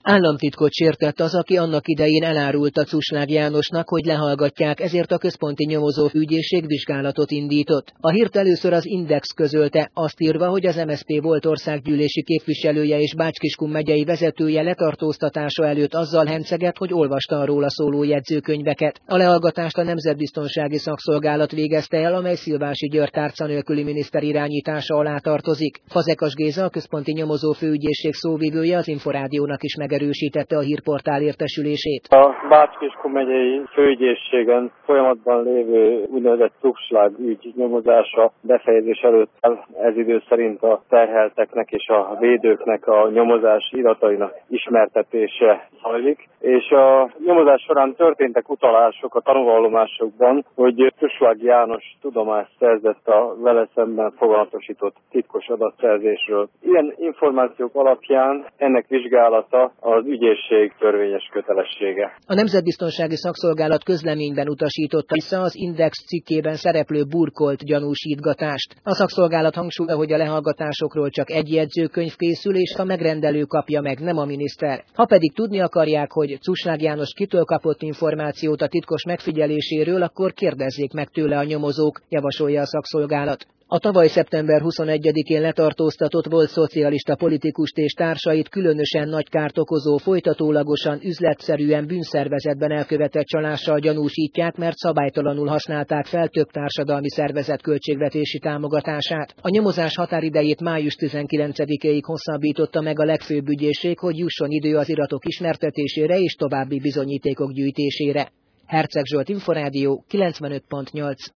Államtitkot sértett az, aki annak idején elárulta Cuslág Jánosnak, hogy lehallgatják, ezért a központi nyomozóügyészség vizsgálatot indított. A hírt először az Index közölte, azt írva, hogy az MSZP volt országgyűlési képviselője és Bács-Kiskun megyei vezetője letartóztatása előtt azzal henceget, hogy olvasta róla szóló jegyzőkönyveket. A lehallgatást a Nemzetbiztonsági Szakszolgálat végezte el, amely Szilvási György tárca nélküli miniszter irányítása alá tartozik. Fazekas Géza, a központi nyomozófőügyészség szóvivője, az Inforádiónak is megerősítette a hírportál értesülését. A Bács-Kiskun megyei főügyészségen folyamatban lévő úgynevezett Cuslág ügy nyomozása befejezés előtt ez idő szerint a terhelteknek és a védőknek a nyomozás iratainak ismertetése zajlik, és a nyomozás során történtek utalások a tanúvallomásokban, hogy Cuslág János tudomást szerzett a vele szemben foganatosított titkos adatszerzésről. Ilyen információk alapján ennek vizsgálata az ügyészség törvényes kötelessége. A Nemzetbiztonsági Szakszolgálat közleményben utasította vissza az Index cikkében szereplő burkolt gyanúsítgatást. A szakszolgálat hangsúlyozza, hogy a lehallgatásokról csak egy jegyzőkönyv készül, és a megrendelő kapja meg, nem a miniszter. Ha pedig tudni akarják, hogy Cuslág János kitől kapott információt a titkos megfigyeléséről, akkor kérdezzék meg tőle a nyomozók, javasolja a szakszolgálat. A tavaly szeptember 21-én letartóztatott volt szocialista politikust és társait különösen nagy kárt okozó, folytatólagosan üzletszerűen bűnszervezetben elkövetett csalással gyanúsítják, mert szabálytalanul használták fel több társadalmi szervezet költségvetési támogatását. A nyomozás határidejét május 19-ig hosszabbította meg a legfőbb ügyészség, hogy jusson idő az iratok ismertetésére és további bizonyítékok gyűjtésére. Herceg Zsolt, Inforádió 95.8.